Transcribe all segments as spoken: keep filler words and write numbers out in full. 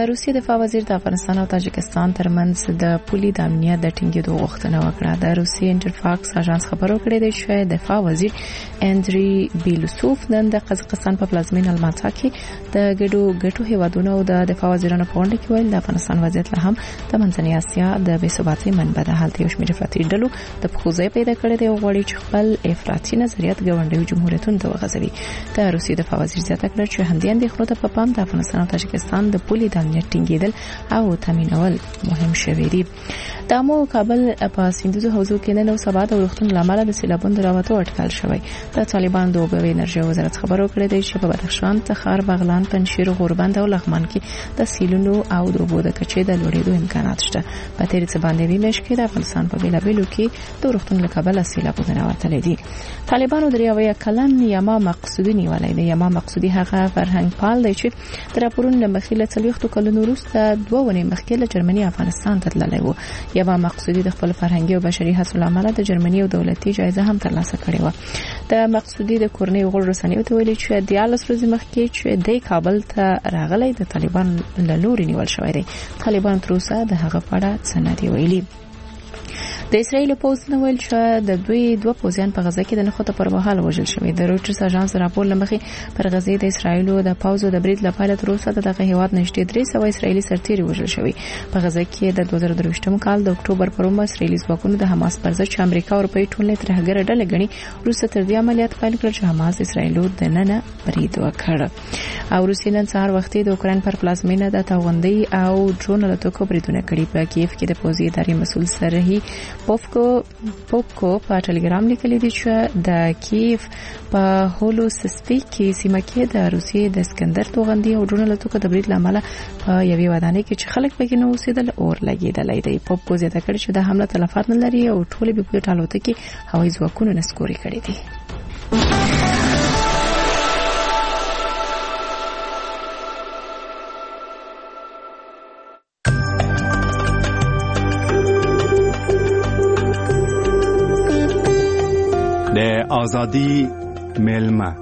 د روسیې دفاع وزیر د افغانستان او تاجکستان ترمنځ د پولي د امنیت د ټینګېدو غوښتنه وکړه. د روسیې انټرفاکس اژانس خبرو کړې ده چې دفاع وزیر اندری بیلوسوف نن د قزاقستان په پلازمینه الماتا کې د ګډو ګټو هیوادونو او د دفاع وزیرانو په غونډه کې ویل د افغانستان وضعیت له هم د منځنۍ اسیا د بې ثباتۍ منبع ده. هلته یو شمېر افراطي ډلو د پخوځای پیدا کړی دی او غواړي چې خپل افراطي نظریات ګاونډیو جمهوریتونو ته وغځوي. د روسیې دفاع وزیر زیاته کړه چې همدې اندېښنو ته په پام د افغانستان او تاجکستان د پولي د امنیت ټینګېدل او تامینول مهم شوي دي. د امو او کابل په سیندوزو حوزو کې نن او سبا د ورښتونو له امله د سیلابونو د راوتو اټکل شوی. د طالبان د اوبو انرژي وزارت خبرو کړې ده چې په بدخشان، تخار، بغلان، پنجشیر، غوربند او لغمان کې د سیلونو او د اوبو د کچې د لوړېدو امکانات شته. په تېر څه باندې وی مېشت کې د افغانستان په بیلابېلو کې د ورښتونو له کبله سیلابونه راوتلي دي. طالبانو د یو کلن یما مقصودی نیولای دی. یما مقصودی هغه فرهنګ پال دی چې د راپورونو له مخې له څلوېښتو کلونو وروسته دوه ونې مخکې له جرمني افغانستان ته تللی و. یما مقصودی د خپل فرهنګي او بشري هڅو له امله د جرمني او دولتي جایزه هم ترلاسه کړې و. د مقصودی د کورنۍ غړو رسنیو ته ویلي چې د دیارلس ورځې مخکې چې د کابل ته راغلی د طالبان له لوري نیول شوی دی. طالبان تر اوسه د هغه په اړه څه نه دي ویلي. د اسرایل پوز نو ویل چې د دوی دوه پوزیان په غزه کې د نخوته پر مهال وژل شوی. د رویټرز اژانس راپور لمخې پر غزه د اسرایل د پوز د برید لپاره تر اوسه دغه هیواد نږدې درې سوه اسرایلی سرتیري وژل شوی. په غزه کې د دوه زره درویشتم کال د اکتوبر پر اومه اسرایلی ځواکونو د حماس پر ضد چې امریکا او اروپایي ټولنې ترهګره ډله ګڼي وروسته تر دې عملیات پیل کړ چې حماس اسرایل د ننه برید وکړ. او روسیې نن سهار وختي د اوکراین پر پلازمینه د توغندۍ او ډرون له توکو بریدونه کړي. په کیف کې د پوځي ادارې مسؤل سرهي پوفکو پوپکو په ټلګرام لیکلي دي چې د کیف په هولوسسپی کې سیمه کې د روسیې د اسکندر توغندي او ډرون له توکو د برید لامل په یوې ودانۍ کې چې خلک پکې نو اوسېدل اور لګېدلی دی. پوپکو زیاته کړې چې د حمله تلفات نه لري او ټولې بې پولیسو الوتکې هوایي ځواکونو نسکوري کړې دي. د آزادی میلمه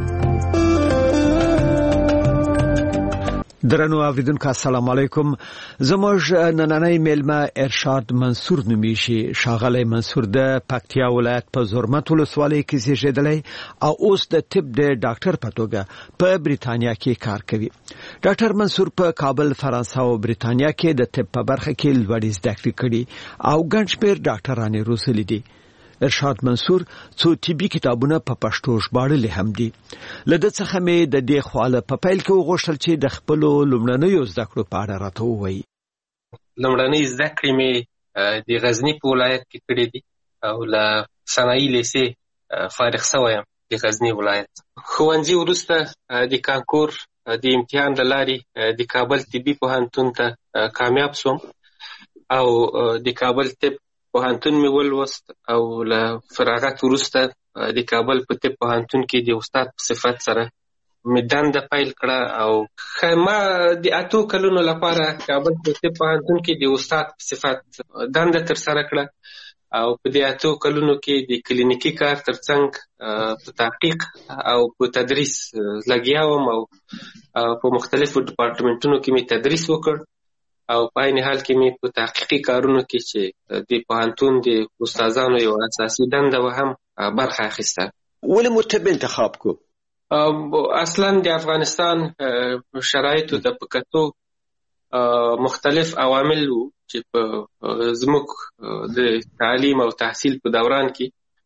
درنو اوریدونکو السلام علیکم. زموږ نننۍ میلمه ارشاد منصور نومیږي. ښاغلی منصور د پکتیا ولایت په زرمت ولسوالۍ کې زیږیدلی او اوس د طب د ډاکټر په توګه په بریتانیا کې کار کوي. ډاکټر منصور په کابل، فرانسه او بریتانیا کې د طب په برخه کې لوړې زده کړې کړي او ګڼ شمېر ډاکټرانې روزلي دي. ارشاد منصور څو طبي کتابونه په پښتو ژباړلي هم دي. له ده څخه مې د دې خواله په پیل کې وغوښتل چې د خپلو لومړنیو زده کړو په اړه راته ووایي. لومړنۍ زده کړې مې د غزني په ولایت کې کړې دي او له صنایي لیسې فارغ شوی یم د غزني ولایت. ښوونځي وروسته د کانکور د امتحان له لارې د کابل طبي پوهنتون ته کامیاب شوم او د کابل طب پوهنتون مې ولوست او له فراغت وروسته د کابل په طب پوهنتون کې د استاد په صفت سره مې دنده پیل کړه او ما د اتو کلونو لپاره کابل په طب پوهنتون کې د استاد په صفت دنده ترسره کړه او په دې اتو کلونو کې د کلینیکي کار ترڅنګ په تحقیق او په تدریس لګیا وم او په مختلفو ډپارټمنټونو کې مې تدریس وکړ او په عین حال کې مې په تحقیقي کارونو کې چې د پوهنتون د استادانو یو اساسي دنده و هم برخه اخیسته. ولې مو طب انتخاب کو؟ اصلا د افغانستان شرایطو د پکتو مختلف عوامل وو چې په زموږ د تعلیم او تحصیل په دوران کې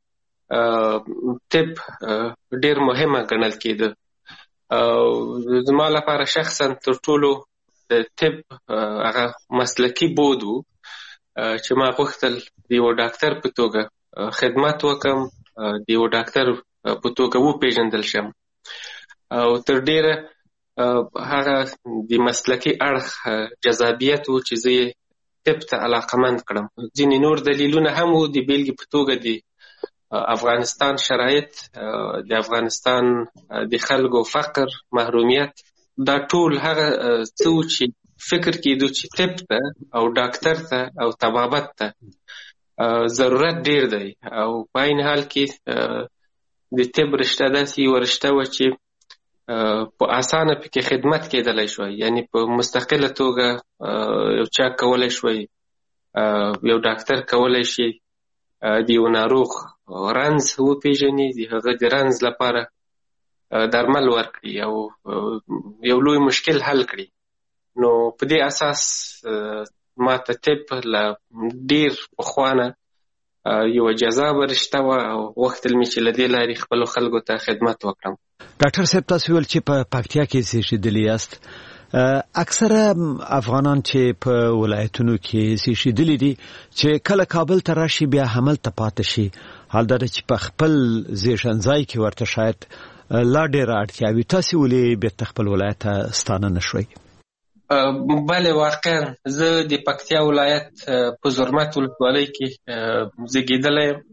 طب ډیر مهمه ګڼل کېده. زما لپاره شخصا تر ټولو د طب هغه مسلکي بود وو چې ما غوښتل د یو ډاکټر په توګه خدمت وکم، د یو ډاکټر په توګه وپېژندل شم او تر ډیره هغه د مسلکي اړخ جذابیت وو چې زه طب ته علاقمند کړم. ځینې نور دلیلونه هم وو، د بیلګې په توګه د افغانستان شرایط، د افغانستان د خلکو فقر، محرومیت، دا ټول هغه څه وو چې فکر کېدو چې طب ته او ډاکټر ته او طبابت ته ضرورت ډیر دی او په عین حال کې د طب رشته داسې یوه رشته وه چې په اسانه پکې خدمت کېدلی شوی، یعنی په مستقله توګه یو چا کولی شوی، یو ډاکټر کولی شي د یو ناروغ رنځ وپېژني، د هغه د رنځ لپاره درمل ورکړي او یو لوی مشکل حل کړي. نو په دې اساس ما ته طب له ډېر پخوا نه یوه جذابه رشته وه او غوښتل مې چې له دې لارې خپلو خلکو ته خدمت وکړم. ډاکټر صاحب، تاسو ویل چې په پکتیا کې زیږېدلي یاست. اکثره افغانان چې په ولایتونو کې زیږېدلي دي چې کله کابل ته راشي بیا هملته پاتې شي، حال دا چې په خپل زیږنځای کې ورته شاید لا ډېره اړتیا وي، تاسې ولې بیرته خپل ولایت ته ستانه نه شوئ؟ بله، واقعا زه د پکتیا ولایت په زرمت ولسوالۍ کې زیږېدلی یم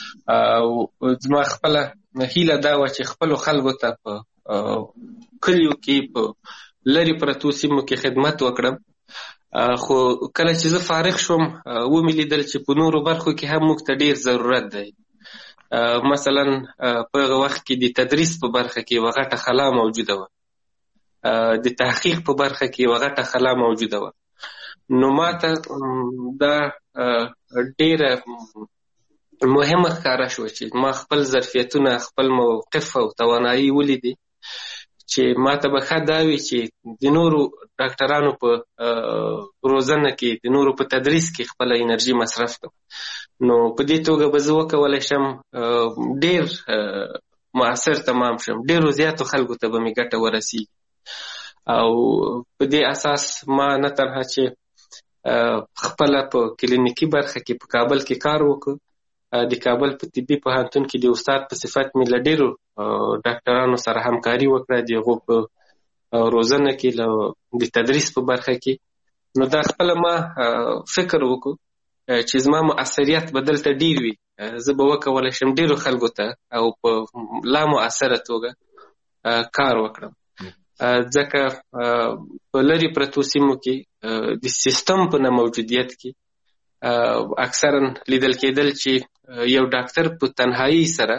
او زما خپله هیله دا وه چې خپلو خلکو ته په کلیو کې په لرې پرتو سیمو کې خدمت وکړم. خو کله چې زه فارغ شوم ومې لیدل چې په نورو برخو کې هم موږ ته ډېر ضرورت دی. مثلا په هغه وخت کې د تدریس په برخه کې یوه غټه خلا موجوده وه، د تحقیق په برخه کې یوه غټه خلا موجوده وه. نو ما ته دا ډېره مهمه ښکاره شوه چې ما خپل ظرفیتونه، خپل موقف او توانایي ولیدې چې ما ته به ښه دا وي چې د نورو ډاکټرانو په روزنه کې، د نورو په تدریس کې خپله انرژي مصرف کړم. نو په دې توګه به زه وکولی شم ډېر مؤثر تمام شم، ډېرو زیاتو خلکو ته به مې ګټه ورسیږي. او په دې اساس ما نه تنها چې خپله په کلینیکي برخه کې په کابل کې کار وکړ، د کابل په طبي پوهنتون کې د استاد په صفت مې له ډېرو ډاکټرانو سره همکاري وکړه، د هغو په روزنه کې، له د تدریس په برخه کې. نو دا خپله ما فکر وکړو چې زما مؤثریت به دلته ډېر وي، زه به وکولی شم ډېرو خلکو ته او په لا مؤثره توګه کار وکړم. ځکه په لرې پرتو سیمو کې د سیستم په نه موجودیت کې اکثرا لیدل کېدل چې یو ډاکټر په تنهایی سره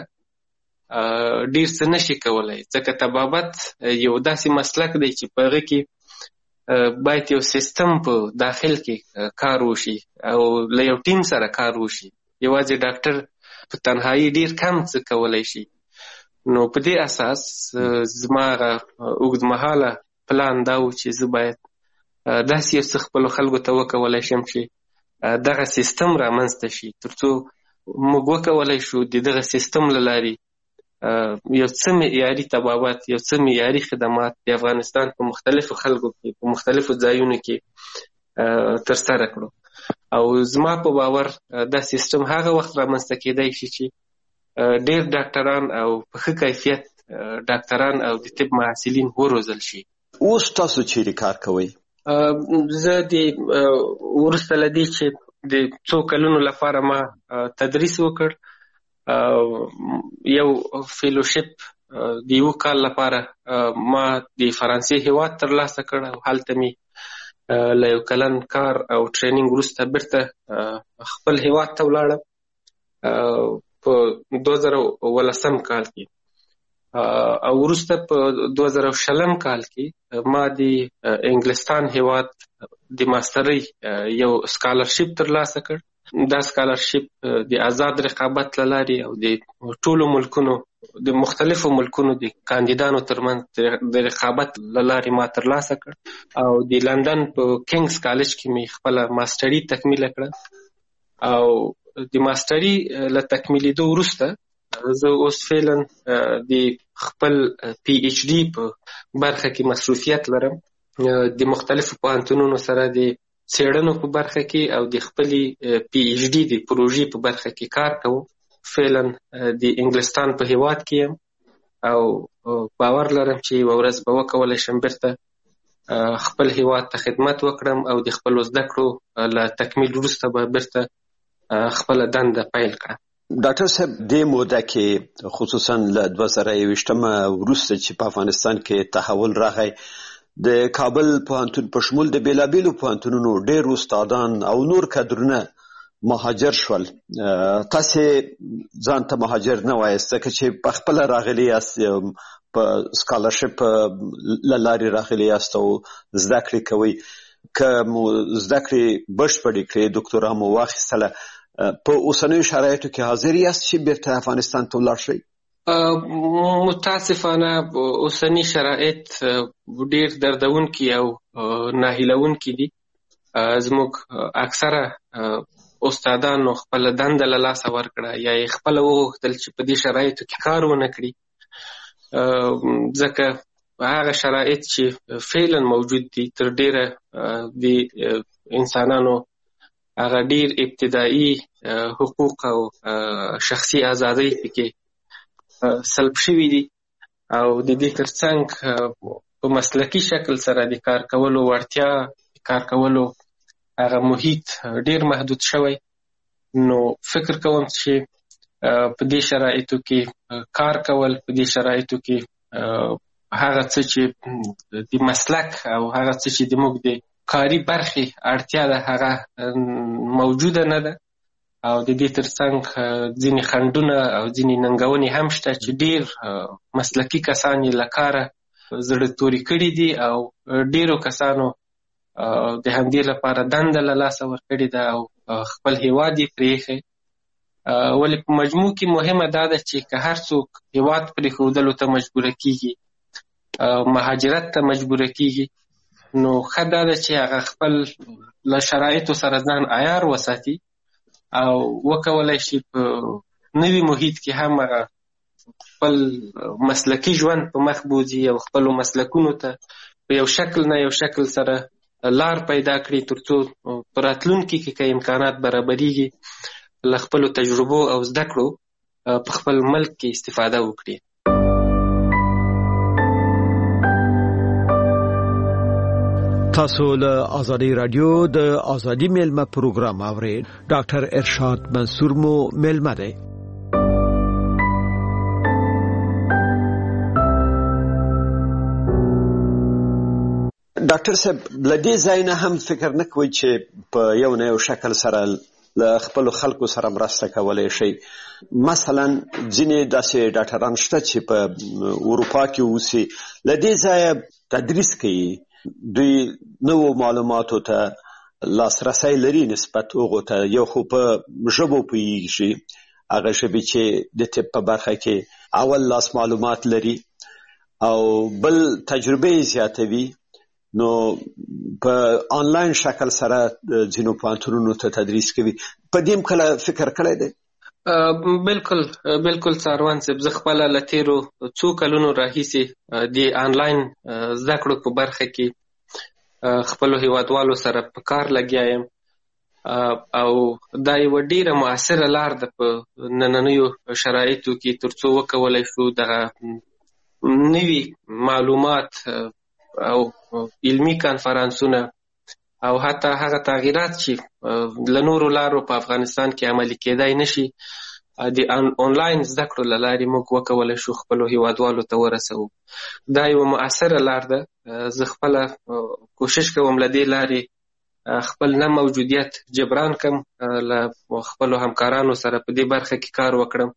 ډېر څه نشي کولی، ځکه طبابت یو داسې مسلک دی چې په هغه کې باید یو سیستم په داخل کې کار وشي او له یو ټیم سره کار وشي. یوازې ډاکټر په تنهایی ډېر کم څه کولی شي. نو په دې اساس زما اوږدمهاله پلان دا و چې زه باید داسې یو څه خپلو خلکو ته وکولی شم چې دغه سیستم رامنځته شي، تر څو موږ وکولی شو د دغه سیستم له لارې یو څه معیاري طبابت، یو څه معیاري خدمات د افغانستان په مختلفو خلکو کې، په مختلفو ځایونو کې ترسره کړو. او زما په باور دا سیستم هغه وخت رامنځته کېدی شي چې ډېر ډاکټران او په ښه کیفیت ډاکټران او د طب محصلین وروزل شي. اوس تاسو چیرې کار کوئ؟ زه د وروسته له دې چې د څو کلونو لپاره ما تدریس وکړ، یو فیلوشپ د یو کال لپاره ما د فرانسې هیواد ترلاسه کړ او هلته مې له یو کلن کار او ټریننګ وروسته بیرته خپل هیواد ته ولاړم په دوه زره ولسم کال کې. او وروسته په دوه زره شلم کال کې ما د انګلستان هیواد د ماسترۍ یو سکالرشپ ترلاسه کړ. دا سکالرشپ د آزاد رقابت له لارې او د ټولو ملکونو، د مختلفو ملکونو د کاندیدانو ترمنځ د رقابت له لارې ما ترلاسه کړ او د لندن په کینګز کالج کې مې خپله ماستري تکمیله کړه. او د ماستري له تکمیلېدو وروسته زه اوس فعلا د خپل پی ایچ ډي په برخه کې مصروفیت لرم. د مختلفو پوهنتونونو سره د څېړنو په برخه کې او د خپلې پی ایچ ډي د پروژې په برخه کې کار کوم. فعلا د انګلستان په هیواد کې یم او باور لرم چې یوه ورځ به وکولی شم بیرته خپل هیواد ته خدمت وکړم او د خپلو زده کړو له تکمیل وروسته به بیرته خپل دنده پیل کړه. ډاکټر صاحب، دې موده کې خصوصا له دوه زره یوویشتم وروسته چې په افغانستان کې تحول راغی، د کابل پوهنتون په شمول د بیلابیلو پوهنتونونو ډېر استادان او نور کادرونه مهاجر شول. تاسې ځان ته مهاجر نه وایاست ځکه چې په خپله راغلي یاست، په سکالرشپ لاري راغلي یاست او زده کړې کوي که مو زده کړې بشپړې کړې ډاکټورا مو واخیستله په اوسنیو شرایطو کې حاضر یاست چې بیرته افغانستان ته ولاړ شئ؟ متاسفانه اوسنی شرایط ډېر دردونکي او ناهیلونکي دي. زموږ اکثره استادانو خپل دنده له لاسه ورکړه یا یې خپله وغوښتل چې په دې شرایطو کې کار ونه کړي، ځکه هغه شرایط چې فعلا موجود دي تر ډېره د انسانانو هغه ډېر ابتدایي حقوق او شخصي ازادۍ پکې سلب شوي دي او د دې ترڅنګ په مسلکي شکل سره د کار کولو وړتیا، کار کولو هغه محیط ډېر محدود شوی. نو فکر کوم چې په دې شرایطو کې کار کول، په دې شرایطو کې هغه څه چې د مسلک او هغه څه چې د موږ د کاري برخې اړتیا ده هغه موجوده نه ده او د دې ترڅنګ ځینې خنډونه او ځینې ننګونې هم شته چې ډېر مسلکي کسان یې له کاره زړه توري کړي دي او ډېرو کسانو د همدې لپاره دنده له لاسه ورکړې ده او خپل هیواد یې پرېښی. ولې په مجموع کې مهمه دا ده چې که هر څوک هیواد پرېښودلو ته مجبوره کېږي، مهاجرت ته مجبوره کېږي، نو ښه دا ده چې هغه خپل له شرایطو سره ځان عیار وساتي او وکولای شي په نوي محیط کې هم هغه خپل مسلکي ژوند په مخ بوځي او خپلو مسلکونو ته په یو شکل نه یو شکل سره لار پیدا کړي، تر څو په راتلونکي کې که امکانات برابریږي له خپلو تجربو او زده کړو په خپل ملک کې استفاده وکړي. تاسو له آزادی رادیو د آزادی میلمه پروګرام اورئ. ډاکټر ارشاد منصور مو میلمه دی. ډاکټر صاحب، لدې ځای نه هم فکر نه کوئ چې په یو نه یو شکل سره له خپلو خلکو سره مرسته کولی شئ؟ مثلا ځینې داسې ډاکټران شته چې په اروپا کې اوسي، له دې ځایه تدریس کوي، دوی نوو معلوماتو ته لاسرسی لري نسبت هغو ته، یو خو په ژبو پوهېږي، هغه ژبې چې د طب په برخه کې اول لاس معلومات لري، او بل تجربه یې زیاتوي. نو په آنلاین شکل سره ځینو پوهنتونونو ته تدریس کوي. په دې هم کله فکر کړی دی؟ بالکل بالکل څاروان صاحب، زه خپله له تېرو څو کلونو راهیسې د آنلاین زده کړو په برخه کې خپلو هیوادوالو سره په کار لګیا یم او دا یوه ډېره مؤثره لار ده په نننیو شرایطو کې تر څو وکولی شو دغه نوي معلومات او علمي کانفرانسونه او حتی هغه تغییرات چې له نورو لارو په افغانستان کې عملي کېدای نشي د آنلاین زده کړو له لارې موږ وکولی شو خپلو هیوادوالو ته ورسوو. دا یوه مؤثره لار ده. زه خپله کوشش کوم له دې لارې خپل نه موجودیت جبران کم، له خپلو همکارانو سره په دې برخه کې کار وکړم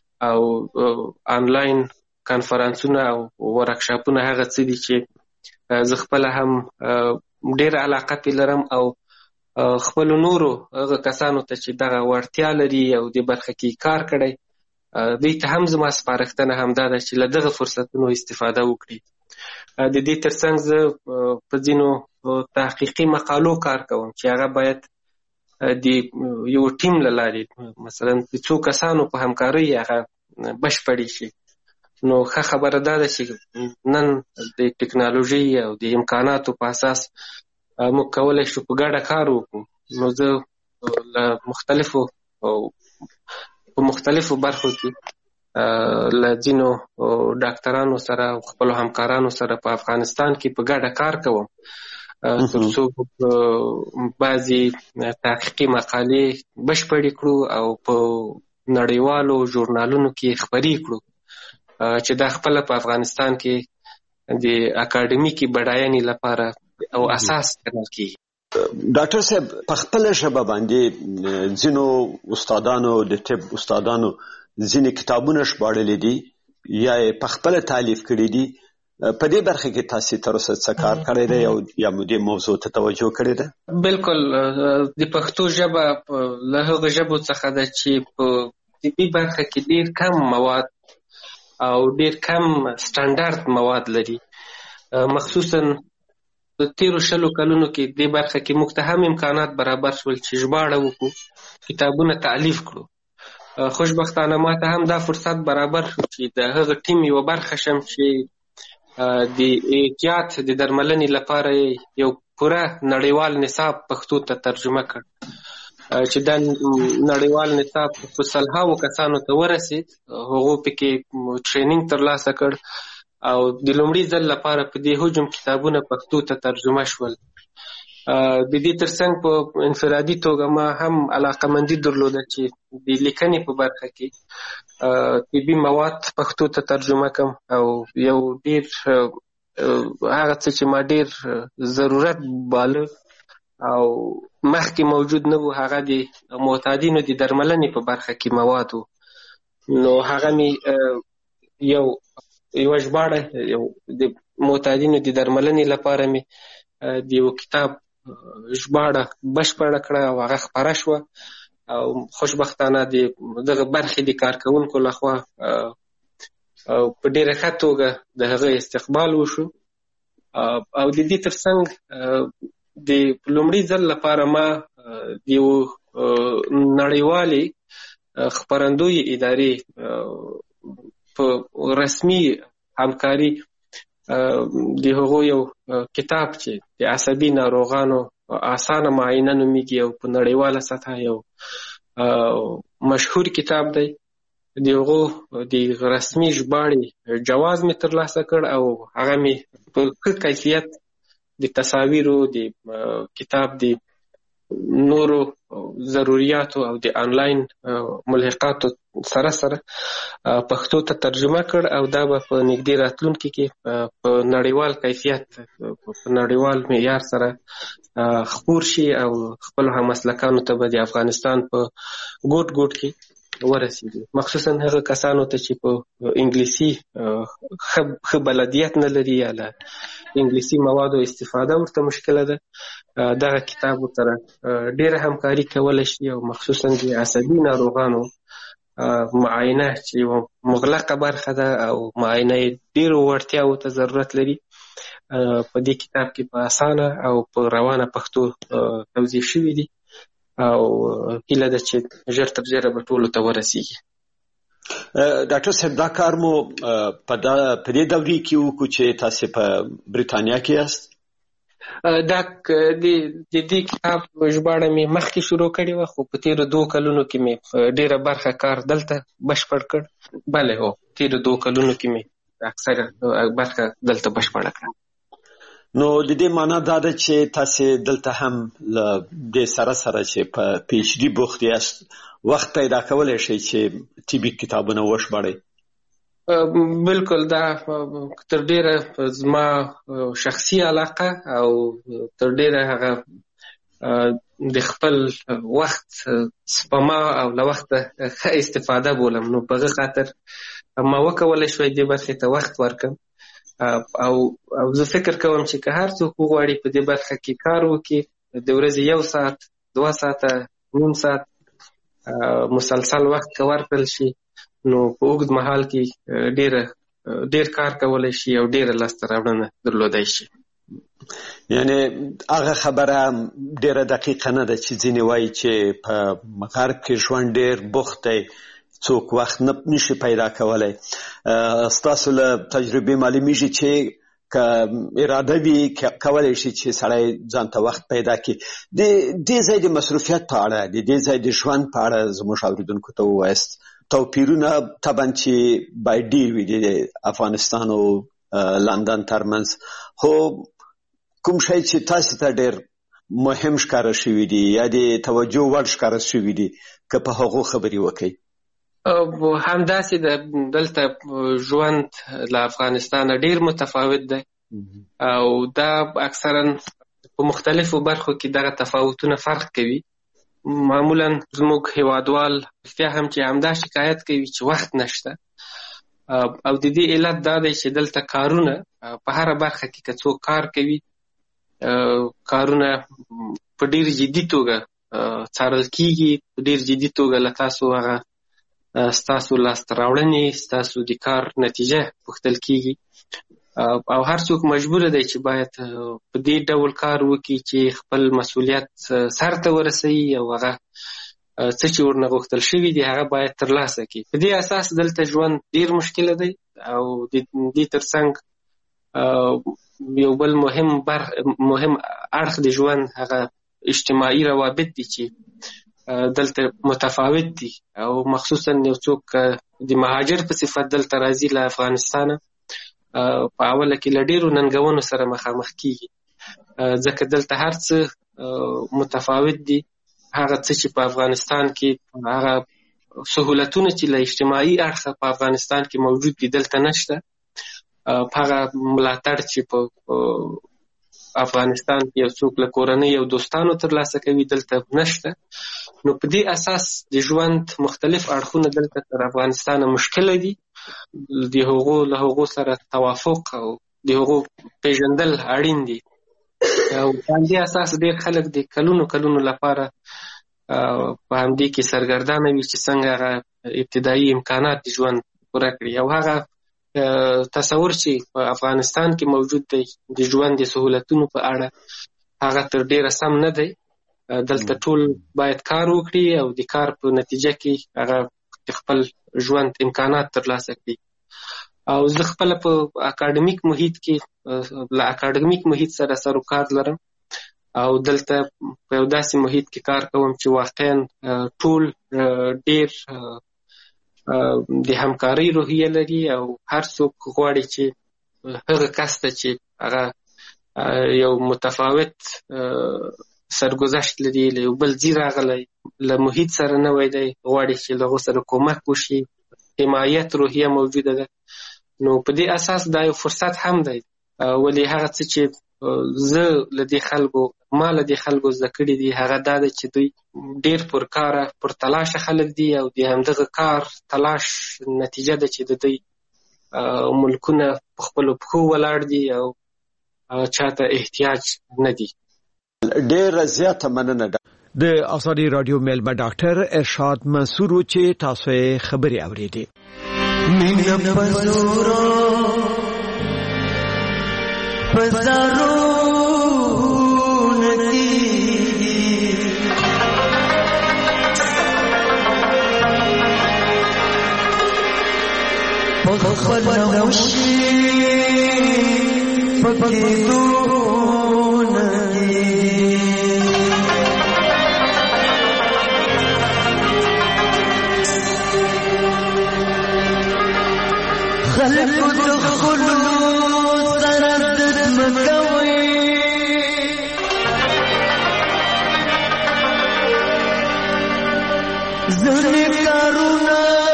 او آنلاین کانفرانسونه او ورکشاپونه هغه څه دي چې زه خپله هم ډېره علاقه پې لرم او خپلو نورو هغه کسانو ته چې دغه وړتیا لري او دې برخه کې کار کړی، دوی ته هم زما سپارښتنه همدا ده چې له دغه فرصتونو استفاده وکړي. د دې ترڅنګ زه په ځینو تحقیقي مقالو کار کوم چې هغه باید د یو ټیم له لارې مثلا د څو کسانو په همکارۍ هغه بشپړې شي. نو ښه خبره دا ده چې نن د ټکنالوژۍ او د امکاناتو په اساس موږ کولی شو په ګډه کار وکړو. نو زه له مختلفو په مختلفو برخو کې له ځینو ډاکټرانو سره او خپلو همکارانو سره په افغانستان کې په ګډه کار کوم تر څو بعضې تحقیقي مقالې بشپړې کړو او په نړیوالو ژورنالونو کې خپرې کړو چې دا خپله په افغانستان کې د اکاډمیکي بډاینې لپاره او اساس ګڼل کېږي. ډاکټر صاحب، په خپله ژبه باندې ځینو استادانو د طب استادانو ځینې کتابونه ژباړلي دي، یا په خپل تالیف کړی دي، په دې برخه کې تاسو تر اوسه څه کار کړی دی او یا مو دې موضوع ته توجه کړې ده؟ بالکل د پښتو ژبه له هغو ژبو څخه ده چې په طبي برخه کې ډېر کم مواد او ډېر کم سټانډارد مواد لري. مخصوصا د تیرو شلو کلونو کې دې برخه کې موږ ته هم امکانات برابر شول چې ژباړه وکړو، کتابونه تألیف کړو. خوشبختانه ما ته هم دا فرصت برابر شو چې د هغه ټیم یوه برخه شم چې د احتیاط د درملنې لپاره یو پوره نړیوال نصاب پښتو ته ترجمه کړ، چې دا نړیوال نصاب په سلهاوو کسانو ته ورسید. هغو پکې ټریننګ ترلاسه کړ او د لومړي ځل لپاره په دې هجوم کتابونه پښتو ته ترجمه شول. د دې ترڅنګ په انفرادي توګه ما هم علاقمندي درلوده چې د لیکنې په برخه کې طبي مواد پښتو ته ترجمه کړم او یو ډېر هغه څه چې ما ډېر ضرورت باله او مخکې موجود نه و، هغه د معتادینو د درملنې په برخه کې مواد و. نو هغه مې یو یوه ژباړه یو د معتادینو د درملنې لپاره مې د یو کتاب ژباړه بشپړه کړه او هغه خپره شوه او خوشبختانه د دغه برخې د کارکوونکو لخوا په ډېره ښه توګه د هغه استقبال وشو. او د دې ترڅنګ د لومړي ځل لپاره ما د یو نړیوالې خپرندوی ادارې په رسمي همکاري د هغو یو کتاب چې د عصبي ناروغانو اسانه معاینه نومیږي او په نړیواله سطحه یو مشهور کتاب دی، د هغو د رسمي ژباړې جواز مې ترلاسه کړ او هغه مې په ښه کیفیت د تصاویرو د کتاب د نورو ضروریاتو او د آنلاین ملحقاتو سره سره پښتو ته ترجمه کړ او دا به په نږدې راتلونکي کې په نړیوال کیفیت په نړیوال معیار سره خپور شي او خپلو هممسلکانو ته به د افغانستان په ګوټ ګوټ کې ورسېږي، مخصوصا هغه کسانو ته چې په انګلیسي ښه بلدیت نه لري یا له انګلیسي موادو استفاده ورته مشکله ده. دغه کتاب ورسره ډېره همکاري کولی شي او مخصوصا د عصبي ناروغانو معاینه چې یوه مغلقه برخه ده او معاینه یې ډېرو وړتیاوو ته ضرورت لري، په دې کتاب کې په اسانه او په روانه پښتو توضیح شوي دي او هیله ده چې ژر تر ژره به ټولو ته ورسیږي. ډاکټر صاحب دا کار مو په دې دورې کې وکړو چې تاسو په بریتانیا کې یاست؟ دا د دې کتاب ژباړه مې مخکې شروع کړې وه خو په تېرو دوو کلونو کې مې ډېره برخه کار دلته بشپړ کړ. بله هو تېرو دوو کلونو کې مې اکثره برخه دلته بشپړه کړه. نو د دې معنا دا ده چې تاسو دلته هم له دې سره سره چې په پی ایچ ډي بوخت یاست وخت پیدا کولی شئ چې طبي کتابونه وژباړئ؟ بالکل دا تر ډېره زما شخصي علاقه او تر ډېره هغه د خپل وخت سپما او له وخته ښه استفاده بولم. نو په هغه خاطر ما وکولی شوی دې برخې ته وخت ورکړم او او زه فکر کوم چې که هر څوک وغواړي په دې برخه کې کار وکړي، د ورځې یو ساعت دوه ساعته نیم ساعت مسلسل وخت که ورکړل شي نو په اوږد مهال کې ډېره ډېر کار کولی شي او ډېره لاسته راوړنه درلودی شي. یعنی هغه خبره ډېره دقیقه نه ده چې ځینې وایي چې په غرب کې ژوند ډېر بوخت دی، څوک وخت نه نشي پیدا کولی. ستاسو له تجربې معلومیږي چې که اراده وي کولی شي چې سړی ځان ته وخت پیدا کړي. د دې ځای د مصروفیت په اړه، د دې ځای د ژوند په اړه زموږ اورېدونکو ته ووایاست. توپیرونه طبعا چې باید ډېر وي د افغانستان او لندن ترمنځ، خو کوم شی چې تاسو ته ډېر مهم ښکاره شوي دي یا د توجه وړ ښکاره شوي دي که په هغو خبرې وکړئ؟ همداسې دلته ژوند له افغانستانه ډېر متفاوت دی او دا اکثرا په مختلفو برخو کې دغه تفاوتونه فرق کوي. معمولا زموږ هیوادوال رښتیا هم چې همدا شکایت کوي چې وخت نشته او د دې علت دا دی چې دلته کارونه په هره برخه کې که څوک کار کوي کارونه په ډېر جدي توګه څارل کېږي، په ډېر جدي توګه له تاسو هغه ستاسو لاسته راوړنې، ستاسو د کار نتیجه پوښتل کېږي او هر څوک مجبور دی چې باید په دې ډول کار وکړي چې خپل مسؤلیت سر ته ورسوي او هغه څه چې ورنه غوښتل شوي دي هغه باید ترلاسه کړي. په دې اساس دلته ژوند ډېر مشکله دی او د دې ترڅنګ یو بل مهم بر مهم اړخ د ژوند هغه اجتماعي روابط دي چې دلته متفاوت دي او مخصوصا یو څوک د مهاجر په صفت دلته راځي له افغانستانه په اوله کې له ډېرو ننګونو سره مخامخ کېږي ځکه دلته هر څه متفاوت دي. هغه څه چې په افغانستان کې هغه سهولتونه چې له اجتماعي اړخه په افغانستان کې موجود دي دلته نشته. هغه ملاتړ چې په افغانستان کې یو څوک له کورنۍ او دوستانو ترلاسه کوي دلته نشته. نو په دې اساس د ژوند مختلف اړخونه دلته تر افغانستان مشکله دي. د هغو له هغو سره توافق او د هغو پیژندل اړین دي او په دې اساس ډېر خلک د کلونو کلونو لپاره په همدې کې سرګردانه وي چې څنګه هغه ابتدایي امکانات د ژوند پوره کړي او هغه تصور چې په افغانستان کې موجود دی د ژوند د سهولتونو په اړه هغه تر ډېره سم نه دی. دلته ټول باید کار وکړي او د کار په نتیجه کې هغه خپل ژوند امکانات ترلاسه کړي. او زه خپله په اکاډمیک محیط کې له اکاډمیک محیط سره سر و کار لرم او دلته په یو داسې محیط کې کار کوم چې واقعا ټول ډېر د همکارۍ روحیه لري او هر څوک غواړي چې هغه کس ته چې هغه یو متفاوت سرګذشت لري، له یو بل ځای راغلی، له محیط سره نوی دی، غواړي چې له هغو سره کومک وشي، حمایت روحیه موجوده ده. نو په دې اساس دا یو فرصت هم دی. ولې هغه څه چې زه له دې خلکو ما له دې خلکو زده کړي دي هغه دا دی چې دوی ډېر پرکاره پر تلاشه خلک دي او د همدغه کار تلاش نتیجه ده چې د دوی ملکونه په خپلو پښو ولاړ دي او چاته احتیاج نه دي. ډېره زیاته مننه. د آزادي رادیو میلمه ډاکټر ارشاد منصور چې تاسو یې خبرې اورېدې. مینه پزورو پزارو ندی خپل نوشي پکې دون دی خلق دخلو سردد مکوي زنی کارونا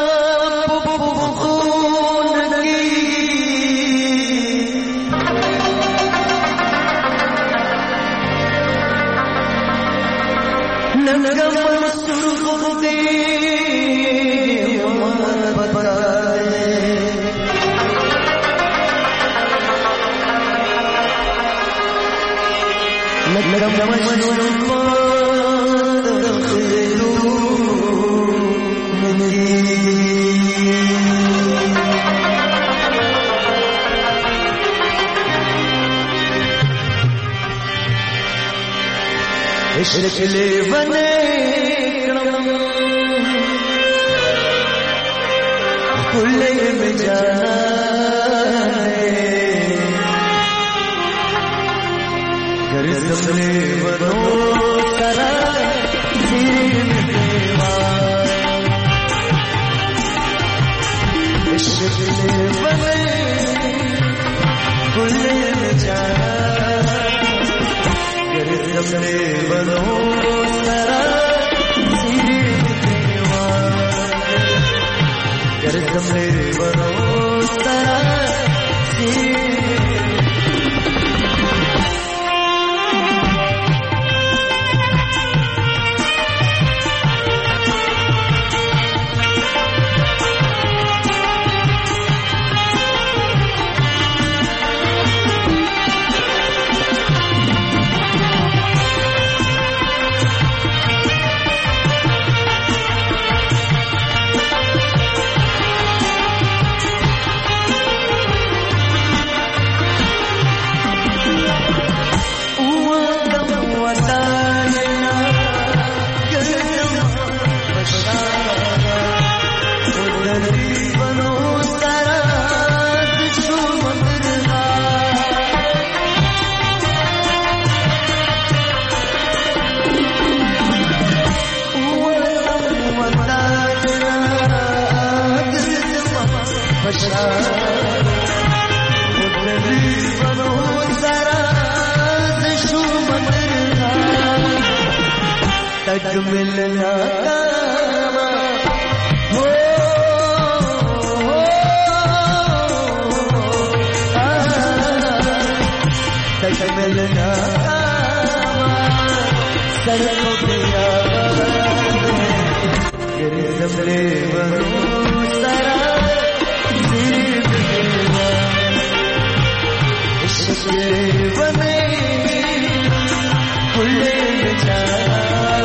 عشق لیونے کرم کلے میں جانے گرزم لیونوں کرا دین دیوان عشق لیونے کلے میں جانے گرزم لیونوں کرا دین دیوان گرزم لیونوں کرا دین तक मिलना हो तक मिलना सर को पिया गिरे सबरे बनो सारा सिर देवा इश्क़ बने खुले बेचारा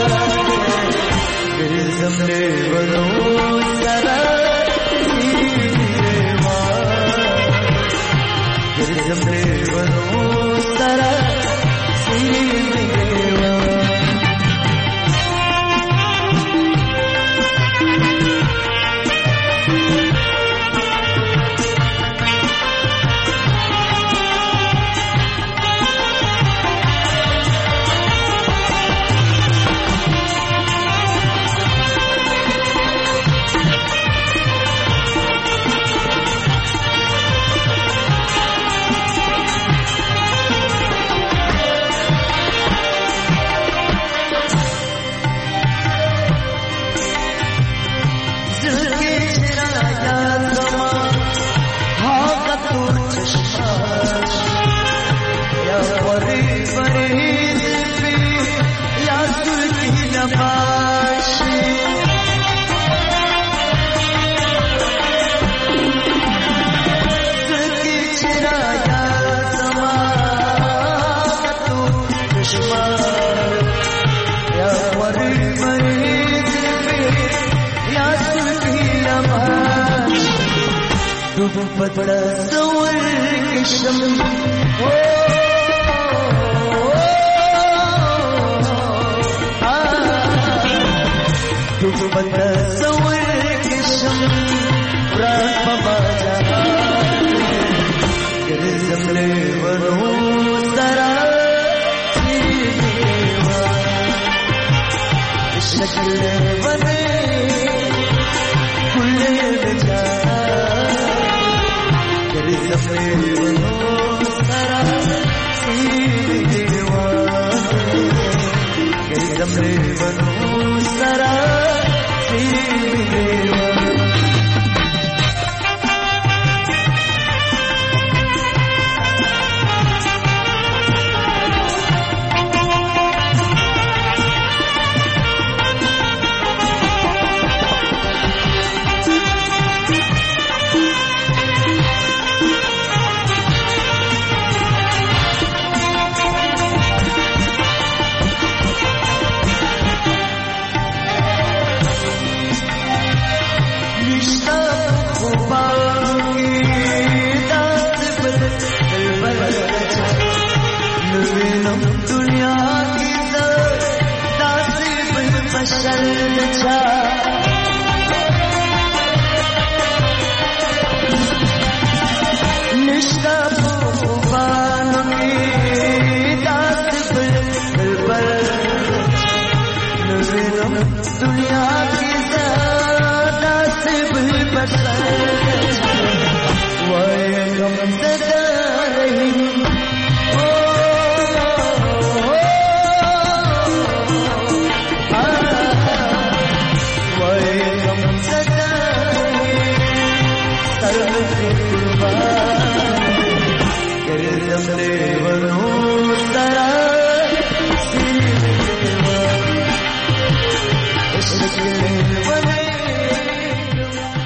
हमने बनो सारा देवा हमने बनो सारा देवा बड़ा सवर किस्म हो तू बड़ा सवर किस्म रात बाजा कर समले बनो सारा देवा शक्ल बने खुले बेचारा सबरे बनो सारा देवा सबरे बनो सारा देवा दुनिया की दासिब बशर छा निष्ठा भगवान की दासिब पर दुनिया की दासिब बशर वह गम से